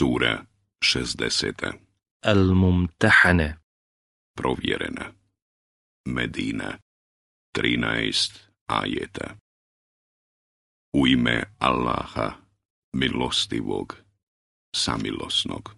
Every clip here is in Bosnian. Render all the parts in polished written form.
Sura 60. Al-Mumtahane. Provjerena. Medina. 13 ajeta. U ime Allaha, milostivog, samilosnog.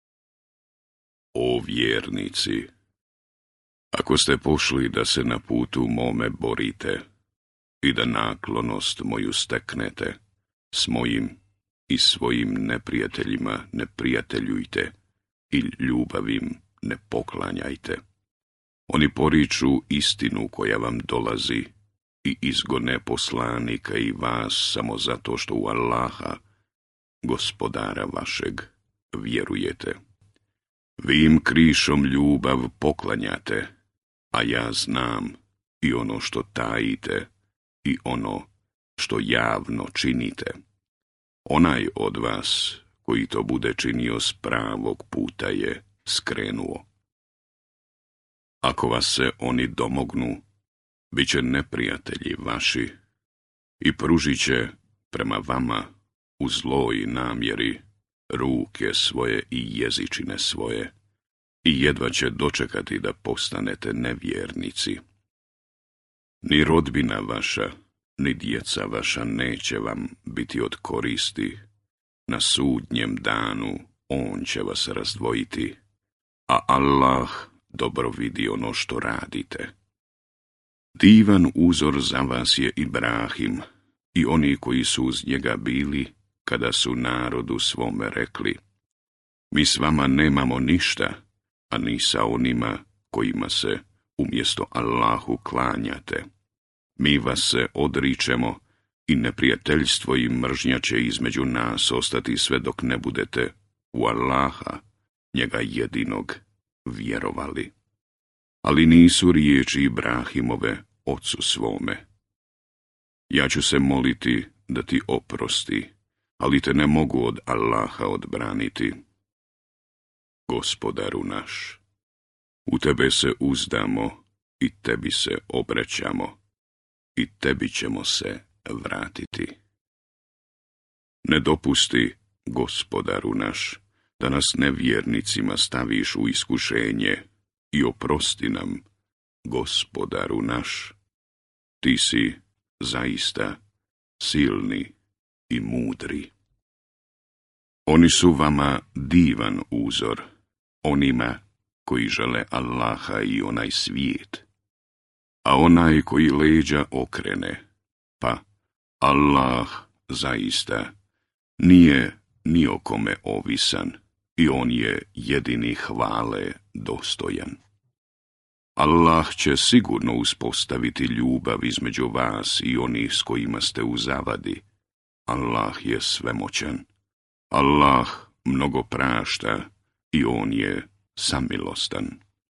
O vjernici, ako ste pošli da se na putu mome borite i da naklonost moju steknete, s mojim i svojim neprijateljima ne prijateljujte i ljubavim ne poklanjajte. Oni poriču istinu koja vam dolazi i izgone poslanika i vas samo zato što u Allaha, gospodara vašeg, vjerujete. Vi im krišom ljubav poklanjate, a ja znam i ono što tajite i ono što javno činite. Onaj od vas koji to bude činio s pravog puta je skrenuo. Ako vas se oni domognu, bit će neprijatelji vaši i pružit će prema vama u zloj namjeri ruke svoje i jezičine svoje i jedva će dočekati da postanete nevjernici. Ni rodbina vaša, ni djeca vaša neće vam biti od koristi. Na sudnjem danu on će vas razdvojiti, a Allah dobro vidi ono što radite. Divan uzor za vas je Ibrahim i oni koji su uz njega bili kada su narodu svome rekli: mi s vama nemamo ništa, a ni sa onima kojima se umjesto Allahu klanjate. Mi vas se odričemo i neprijateljstvo i mržnja će između nas ostati sve dok ne budete u Allaha, njega jedinog, vjerovali. Ali nisu riječi Ibrahimove ocu svome: ja ću se moliti da ti oprosti, ali te ne mogu od Allaha odbraniti. Gospodaru naš, u tebe se uzdamo i tebi se obraćamo i tebi ćemo se vratiti. Ne dopusti, gospodaru naš, da nas nevjernicima staviš u iskušenje i oprosti nam, gospodaru naš. Ti si zaista silni i mudri. Oni su vama divan uzor, onima koji žele Allaha i onaj svijet. A onaj koji leđa okrene, pa Allah zaista nije ni o kome ovisan i on je jedini hvale dostojan. Allah će sigurno uspostaviti ljubav između vas i onih s kojima ste u zavadi. Allah je svemoćan. Allah mnogo prašta i on je samilostan.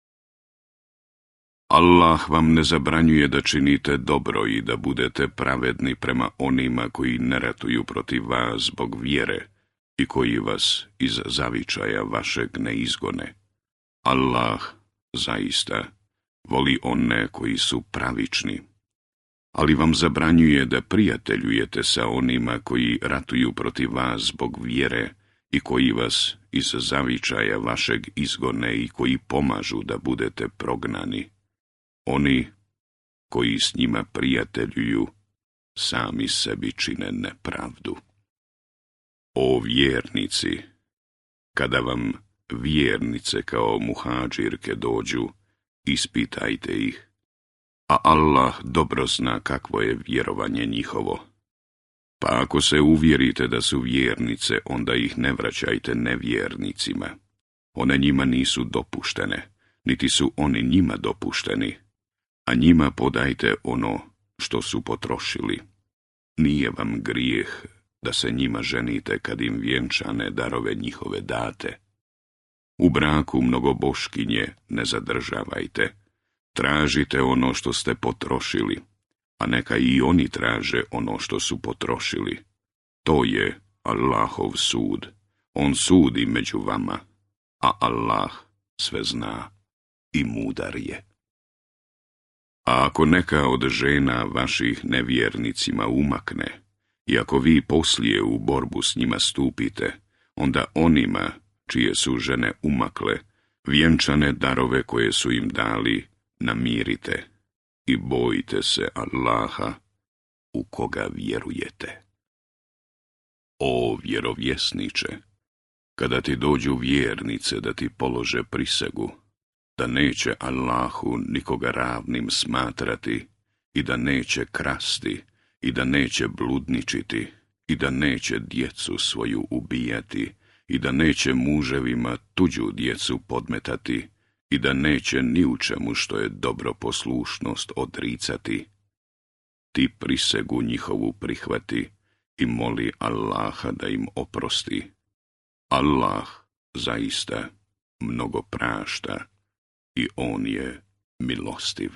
Allah vam ne zabranjuje da činite dobro i da budete pravedni prema onima koji ne ratuju protiv vas zbog vjere i koji vas iz zavičaja vašeg ne izgone. Allah zaista voli one koji su pravični. Ali vam zabranjuje da prijateljujete sa onima koji ratuju protiv vas zbog vjere i koji vas iz zavičaja vašeg izgone i koji pomažu da budete prognani. Oni koji s njima prijateljuju sami sebi čine nepravdu. O vjernici, kada vam vjernice kao muhadžirke dođu, ispitajte ih, a Allah dobro zna kakvo je vjerovanje njihovo. Pa ako se uvjerite da su vjernice, onda ih ne vraćajte nevjernicima. One njima nisu dopuštene, niti su oni njima dopušteni, a njima podajte ono što su potrošili. Nije vam grijeh da se njima ženite kad im vjenčane darove njihove date. U braku mnogoboškinje ne zadržavajte. Tražite ono što ste potrošili, a neka i oni traže ono što su potrošili. To je Allahov sud. On sudi među vama, a Allah sve zna i mudar je. A ako neka od žena vaših nevjernicima umakne, i ako vi poslije u borbu s njima stupite, onda onima, čije su žene umakle, vjenčane darove koje su im dali, namirite i bojite se Allaha u koga vjerujete. O vjerovjesniče, kada ti dođu vjernice da ti polože prisegu, da neće Allahu nikoga ravnim smatrati i da neće krasti i da neće bludničiti i da neće djecu svoju ubijati i da neće muževima tuđu djecu podmetati i da neće ni u čemu što je dobro poslušnost odricati, ti prisegu njihovu prihvati i moli Allaha da im oprosti. Allah zaista mnogo prašta i on je milostiv.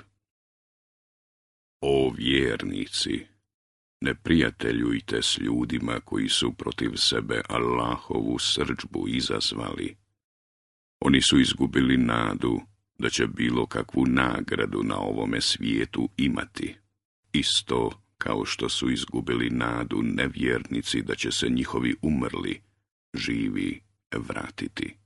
O vjernici, ne prijateljujte s ljudima koji su protiv sebe Allahovu srdžbu izazvali. Oni su izgubili nadu da će bilo kakvu nagradu na ovome svijetu imati, isto kao što su izgubili nadu nevjernici da će se njihovi umrli živi vratiti.